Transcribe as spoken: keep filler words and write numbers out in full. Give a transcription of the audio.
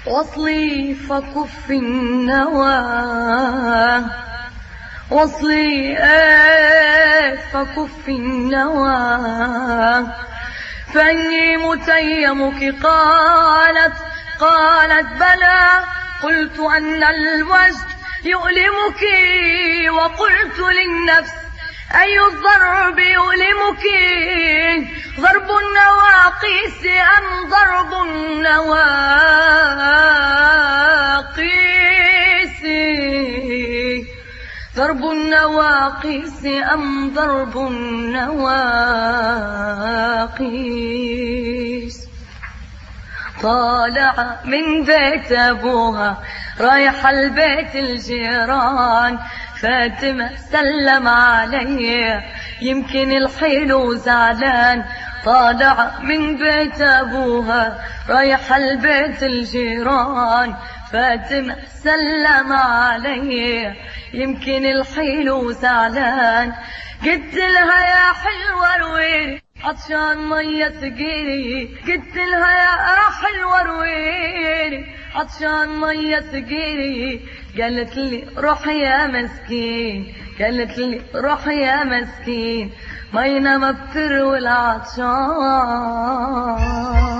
وصلي فكف النوى، وصلي ايه فكف النوى، فاني متيمك. قالت قالت بلى، قلت أن الوجد يؤلمك، وقلت للنفس أي الضرب يؤلمك، ضرب النواقيس أم ضرب النواقيس، ضرب النواقيس أم ضرب النواقيس. طالع من بيت أبوها رايح البيت الجيران، فاتمة سلم علي يمكن الحلو زعلان. طالع من بيت أبوها رايح البيت الجيران، فاتمة سلم علي يمكن الحلو زعلان. قلت لها يا حلوة رويني عطشان مية ثقيلي، قلت لها يا حلوة رويني عطشان مية ثقيلي. قالت لي روح يا مسكين، قالت لي روح يا مسكين، مينا ما بتروي العطشان.